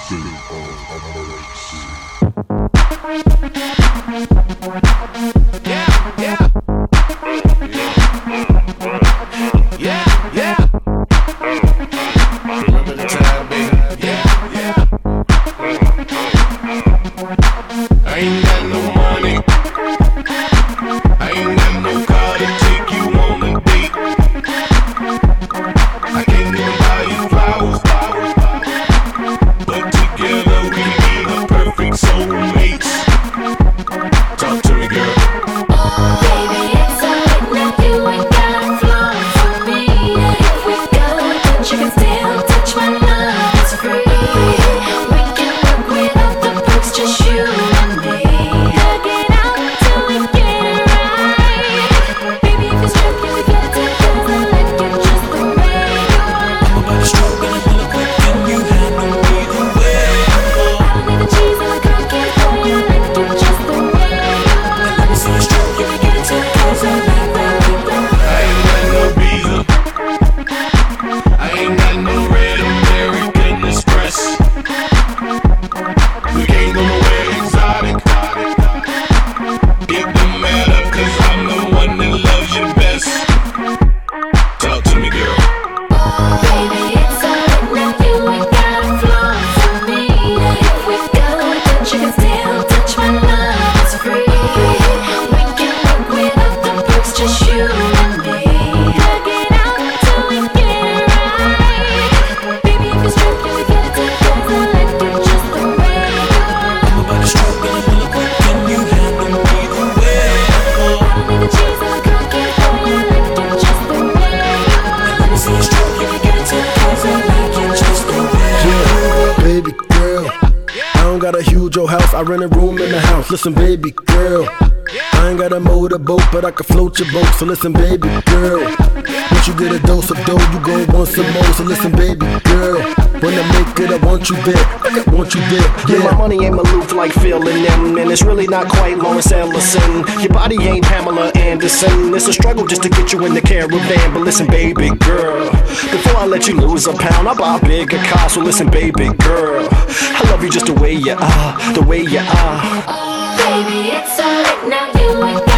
I rent a room in the house. Listen, baby girl, I ain't got a motorboat, but I can float your boat. So listen, baby girl, once you get a dose of dough, you gon' want some more. So listen, baby girl, when I make it, I want you there. I want you there. Yeah, my money ain't Maloof like Phil and them, and it's really not quite Lawrence Ellison. Your body ain't Pamela Anderson. It's a struggle just to get you in the caravan. But listen, baby girl, before I let you lose a pound, I'll buy a bigger car. So listen, baby girl, I love you just the way you are, the way you are. Baby, it's alright now, you ain't